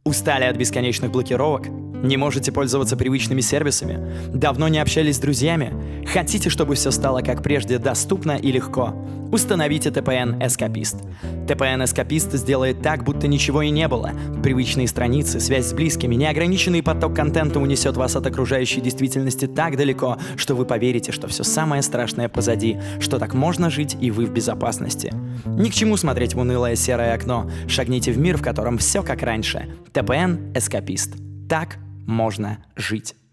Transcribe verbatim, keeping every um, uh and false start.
Устали от бесконечных блокировок? Не можете пользоваться привычными сервисами? Давно не общались с друзьями? Хотите, чтобы все стало как прежде доступно и легко? Установите ти пи эн Escapist. ти пи эн Escapist сделает так, будто ничего и не было. Привычные страницы, связь с близкими, неограниченный поток контента унесет вас от окружающей действительности так далеко, что вы поверите, что все самое страшное позади, что так можно жить и вы в безопасности. Ни к чему смотреть в унылое серое окно. Шагните в мир, в котором все как раньше. ти пи эн Escapist. Так можно жить.